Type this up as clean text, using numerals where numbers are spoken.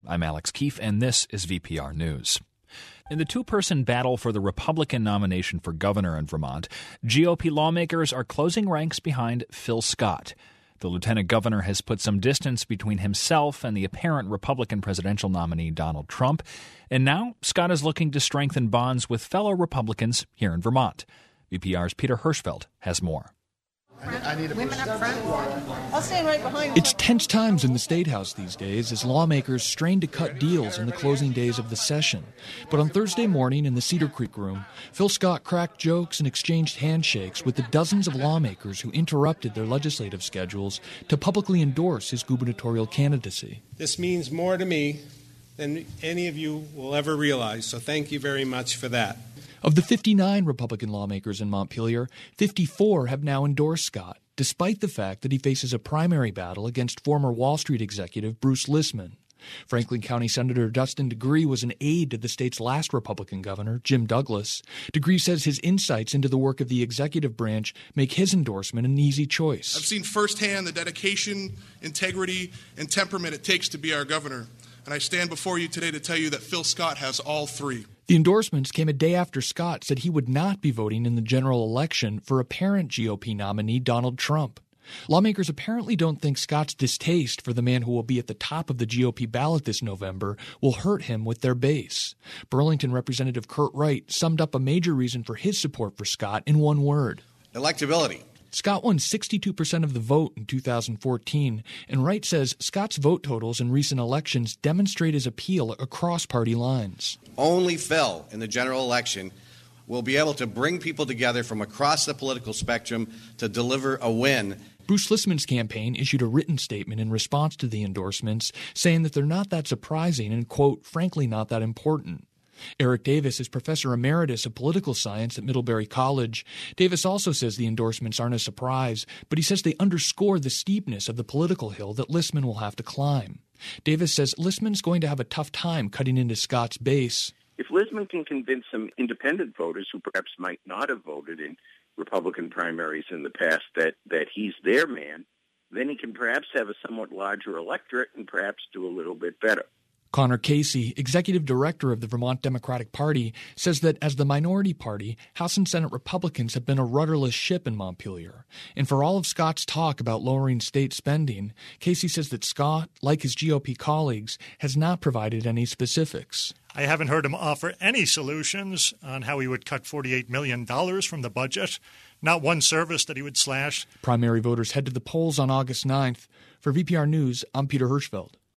I'm Alex Keefe, and this is VPR News. In the two-person battle for the Republican nomination for governor in Vermont, GOP lawmakers are closing ranks behind Phil Scott. The lieutenant governor has put some distance between himself and the apparent Republican presidential nominee Donald Trump, and now Scott is looking to strengthen bonds with fellow Republicans here in Vermont. VPR's Peter Hirschfeld has more. Women up front. I'll stand right behind you. It's tense times in the State House these days as lawmakers strain to cut deals in the closing days of the session. But on Thursday morning in the Cedar Creek room, Phil Scott cracked jokes and exchanged handshakes with the dozens of lawmakers who interrupted their legislative schedules to publicly endorse his gubernatorial candidacy. This means more to me than any of you will ever realize, so thank you very much for that. Of the 59 Republican lawmakers in Montpelier, 54 have now endorsed Scott, despite the fact that he faces a primary battle against former Wall Street executive Bruce Lisman. Franklin County Senator Dustin Degree was an aide to the state's last Republican governor, Jim Douglas. Degree says his insights into the work of the executive branch make his endorsement an easy choice. I've seen firsthand the dedication, integrity, and temperament it takes to be our governor. And I stand before you today to tell you that Phil Scott has all three. The endorsements came a day after Scott said he would not be voting in the general election for apparent GOP nominee Donald Trump. Lawmakers apparently don't think Scott's distaste for the man who will be at the top of the GOP ballot this November will hurt him with their base. Burlington Representative Kurt Wright summed up a major reason for his support for Scott in one word: electability. Scott won 62% of the vote in 2014, and Wright says Scott's vote totals in recent elections demonstrate his appeal across party lines. Only Phil in the general election will be able to bring people together from across the political spectrum to deliver a win. Bruce Lisman's campaign issued a written statement in response to the endorsements, saying that they're not that surprising and, quote, frankly not that important. Eric Davis is professor emeritus of political science at Middlebury College. Davis also says the endorsements aren't a surprise, but he says they underscore the steepness of the political hill that Lisman will have to climb. Davis says Lisman's going to have a tough time cutting into Scott's base. If Lisman can convince some independent voters who perhaps might not have voted in Republican primaries in the past that he's their man, then he can perhaps have a somewhat larger electorate and perhaps do a little bit better. Connor Casey, executive director of the Vermont Democratic Party, says that as the minority party, House and Senate Republicans have been a rudderless ship in Montpelier. And for all of Scott's talk about lowering state spending, Casey says that Scott, like his GOP colleagues, has not provided any specifics. I haven't heard him offer any solutions on how he would cut $48 million from the budget, not one service that he would slash. Primary voters head to the polls on August 9th. For VPR News, I'm Peter Hirschfeld.